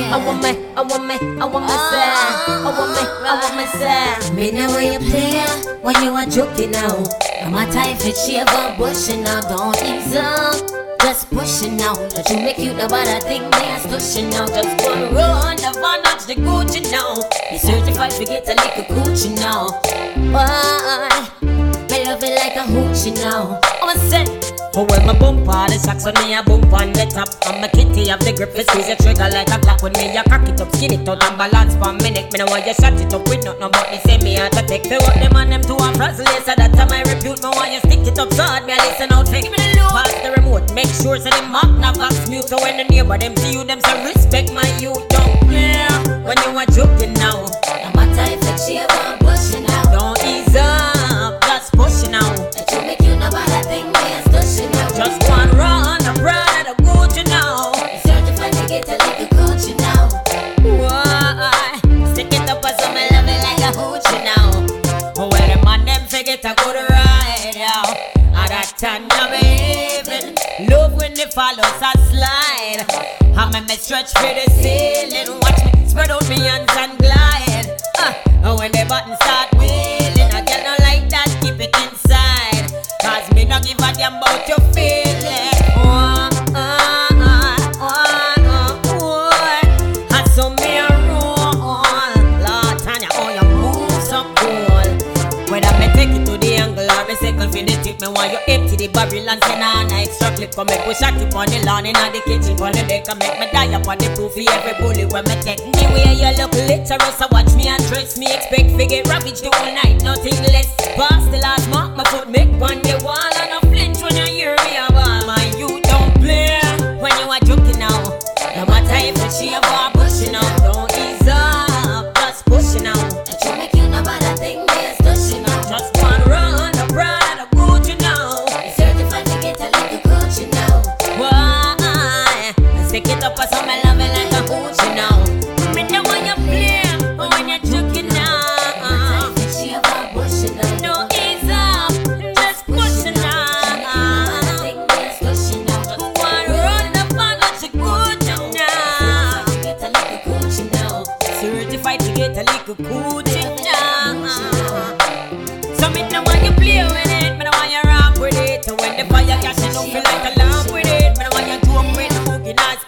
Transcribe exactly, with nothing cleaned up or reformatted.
I want me, I want me, I want me say. I want me, I want me say. Me know when you play, when you are joking now. No matter if it's shave or bushing now, don't ease up. Just pushing out. That you make you the bad thing, me a stushing out. Just gonna run the van, touch the Gucci now. You certified to get a little coochie now. Why? Me love it like a hoochie now. I'm a set. Oh well, my bumper, the socks on me a bump on the top. I'm a kitty of the grip, it squeeze the trigger like a clock. When me a cock it up, skin it out and balance for a minute. Me no want you shut it up with nothing but me say me a to take. Feel what them and them to a frazzle, so that time I repute. Me want you stick it up so hard, me a listen out. Give me the loop, pass the remote, make sure so them mark the box mute. So when the neighbor them see you, them say respect my youth. Don't play when you are joking now. No matter if it's shave or bushing out. Don't ease up, just pushing out. That you make you no bad thing, me a stushing out. Just one run, the brand of the Gucci now. Certified to get a little coochie now. Why? Stick it up as I'm loving like a hoochie now. Oh, where the man them forget a good ride out. At that time you're behaving. Love when the follows a slide. I make me stretch for the ceiling. Watch me spread out me hands and glide. Uh, and when the button start wheeling, a girl don't like that, keep it inside. Cause me not give a damn about your feeling. Oh, uh, uh, oh, oh, oh. I saw me a roll. Lord, Tanya, oh, you move so cool. Whether me take it to the angle or me second for the tip, me want you empty the barrel and send on an extra clip. Come make we shot it on the lawn in the kitchen, on the deck, and make me die up on the proof for every bullet when me take. The way you look literal, so watch me and dress me. Expect to get ravaged the whole night, nothing less. Pass the last mark, my foot make on the wall, and I flinch when you hear me a ball. My youth don't play when you are joking now. No matter if it's shave or bushing out, don't ease up, just pushing out. That you make you no bad thing, me a stushing out. Just one run, the brand of Gucci now. Certified to get a little coochie now. Why? Stick it up as I'm loving like a hoochie now. Me know when you play, or when you're joking now. Shave or bushing out. No ease up, just pushing out. Thing me a stushing out. One run, the fan that's a Gucci now. Get a little coochie now. Certified to get a little coochie now. So me know when you play with it, me know when you rock with it. So when the fire catch, you don't feel like a lamp with it. Me know when you joke with the boogie, not